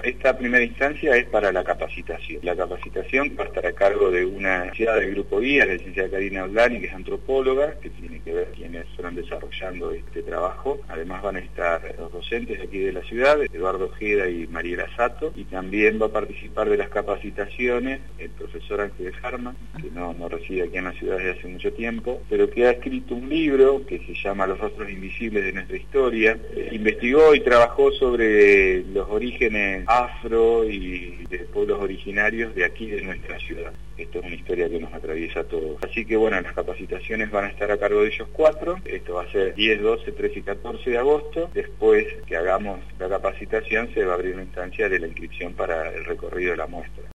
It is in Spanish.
esta primera instancia es para la capacitación. La capacitación va a estar a cargo de una licenciada del grupo guía, la licenciada Karina Oldani, que es antropóloga, que tiene que ver quiénes fueron desarrollando este trabajo. Además van a estar los docentes de aquí de la ciudad, Eduardo Ojeda y Mariela Sato, y también va a participar de las capacitaciones el profesor Ángel Harman, que no reside aquí en la ciudad desde hace mucho tiempo, pero que ha escrito un libro que se llama Los rostros invisibles de nuestra historia. Investigó y trabajó sobre los orígenes afro y de pueblos originarios de aquí de nuestra ciudad. Esto es una historia que nos atraviesa a todos. Así que bueno, las capacitaciones van a estar a cargo de ellos 4. Esto va a ser 10, 12, 13 y 14 de agosto. Después que hagamos la capacitación se va a abrir una instancia de la inscripción para el recorrido de la muestra.